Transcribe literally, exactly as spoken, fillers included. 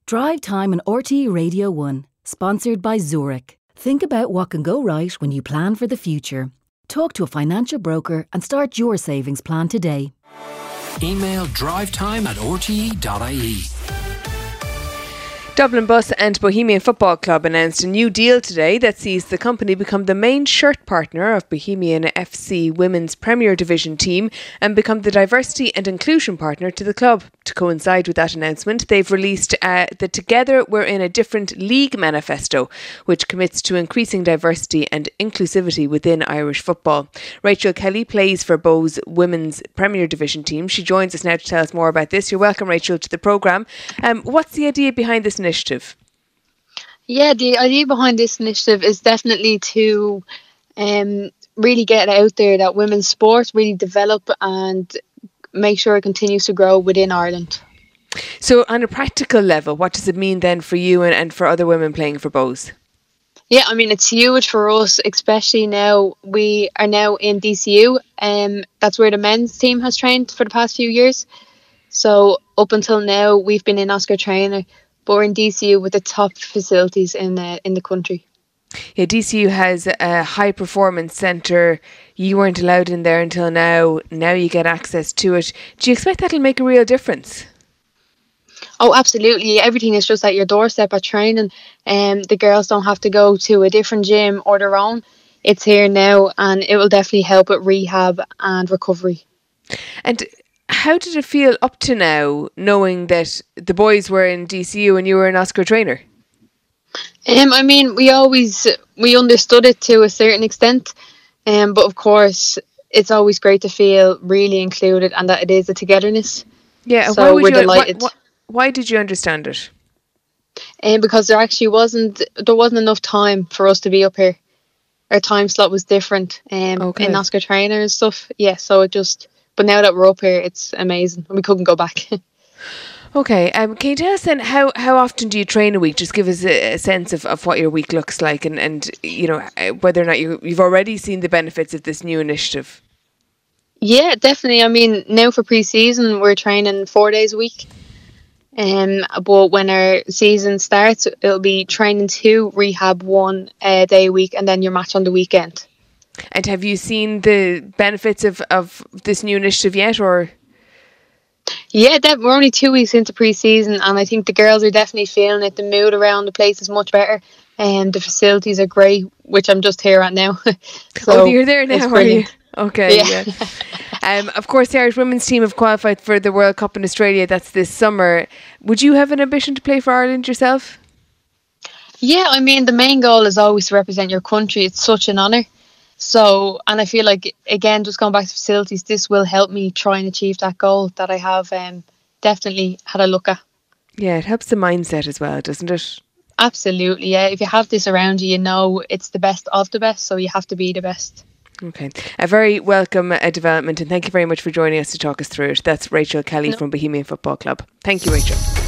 Drive Time on R T E Radio one, sponsored by Zurich. Think about what can go right when you plan for the future. Talk to a financial broker and start your savings plan today. Email drivetime at r t e dot i e. Dublin Bus and Bohemian Football Club announced a new deal today that sees the company become the main shirt partner of Bohemian F C Women's Premier Division team and become the diversity and inclusion partner to the club. To coincide with that announcement, they've released uh, the Together We're in a Different League manifesto, which commits to increasing diversity and inclusivity within Irish football. Rachel Kelly plays for Bo's Women's Premier Division team. She joins us now to tell us more about this. You're welcome, Rachel, to the programme. Um, what's the idea behind this initiative? Yeah, the idea behind this initiative is definitely to um, really get out there that women's sport really develop and make sure it continues to grow within Ireland. So on a practical level, what does it mean then for you and, and for other women playing for Bo's? Yeah, I mean, it's huge for us, especially now we are now in D C U. Um, that's where the men's team has trained for the past few years. So up until now, we've been in Oscar Traynor, but we're in D C U with the top facilities in the, in the country. Yeah, D C U has a high performance centre. You weren't allowed in there until now. Now you get access to it. Do you expect that'll make a real difference? Oh, absolutely. Everything is just at your doorstep at training. Um, the girls don't have to go to a different gym or their own. It's here now, and it will definitely help with rehab and recovery. And how did it feel up to now, knowing that the boys were in D C U and you were in Oscar Traynor? Um, I mean, we always we understood it to a certain extent, um, but of course, it's always great to feel really included and that it is a togetherness. Yeah, so why would we're you, delighted. Why, why did you understand it? Um, because there actually wasn't there wasn't enough time for us to be up here. Our time slot was different um, okay. in Oscar Traynor and stuff. Yeah, so it just. But now that we're up here, it's amazing, and we couldn't go back. Okay, um, can you tell us then how, how often do you train a week? Just give us a, a sense of, of what your week looks like, and, and you know whether or not you you've already seen the benefits of this new initiative. Yeah, definitely. I mean, now for pre-season, we're training four days a week. Um, but when our season starts, it'll be training two, rehab one uh, day a week, and then your match on the weekend. And have you seen the benefits of, of this new initiative yet, or? Yeah, that, we're only two weeks into pre-season, and I think the girls are definitely feeling it. The mood around the place is much better, and the facilities are great, which I'm just here at now. So oh, you're there now, are you? Okay, yeah. yeah. um, of course, the Irish women's team have qualified for the World Cup in Australia. That's this summer. Would you have an ambition to play for Ireland yourself? Yeah, I mean, the main goal is always to represent your country. It's such an honour. So, and I feel like, again, just going back to facilities, this will help me try and achieve that goal that I have um, definitely had a look at. Yeah, it helps the mindset as well, doesn't it? Absolutely, yeah. If you have this around you, you know it's the best of the best, so you have to be the best. Okay. A very welcome uh, development, and thank you very much for joining us to talk us through it. That's Rachel Kelly no. from Bohemian Football Club. Thank you, Rachel.